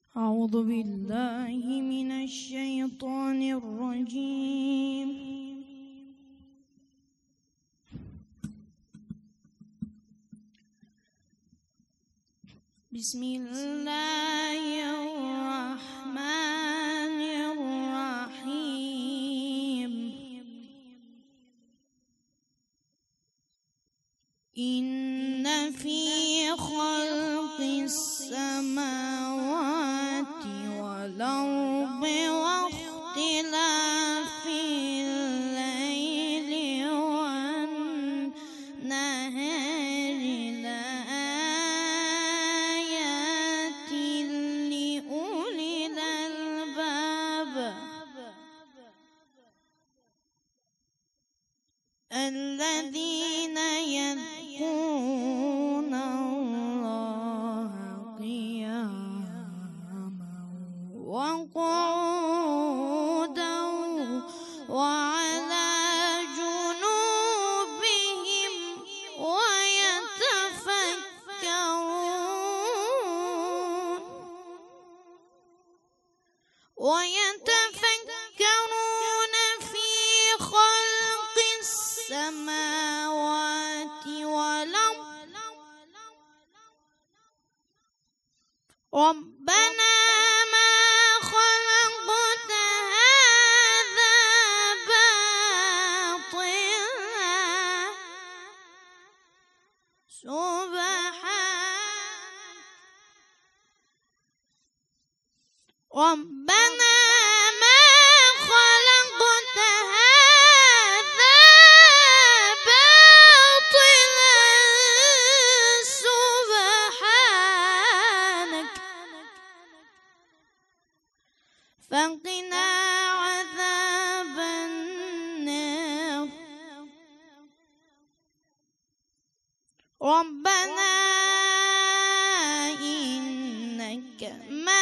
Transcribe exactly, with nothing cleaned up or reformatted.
أعوذ بالله من الشيطان الرجيم. بسم الله الرحمن الرحيم. إن في خلق السماوات والأرض واختلاف الليل والنهار لآيات لأولي الألباب الذين يذكرون الله قياما وقعودا وعلى جنوبهم ويتفكرون ويتفكرون في خلق السماوات والأرض ربنا ما خلقت هذا باطلا سبحانك ربنا ما خلقت هذا باطلا سبحانك فقنا عذاب النار ربنا إنك من